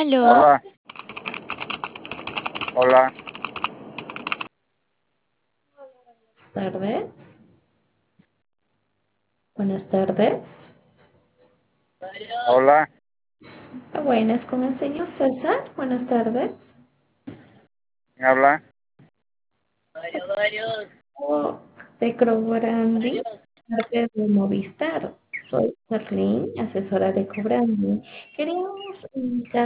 Aló, Hola, hola, Tardes. Buenas tardes. hola. Buenas con el señor César. Buenas tardes. ¿Me habla? Oh, de Cobrandi, parte de Movistar. Soy Marlene, asesora de Cobrandi. Queríamos indicar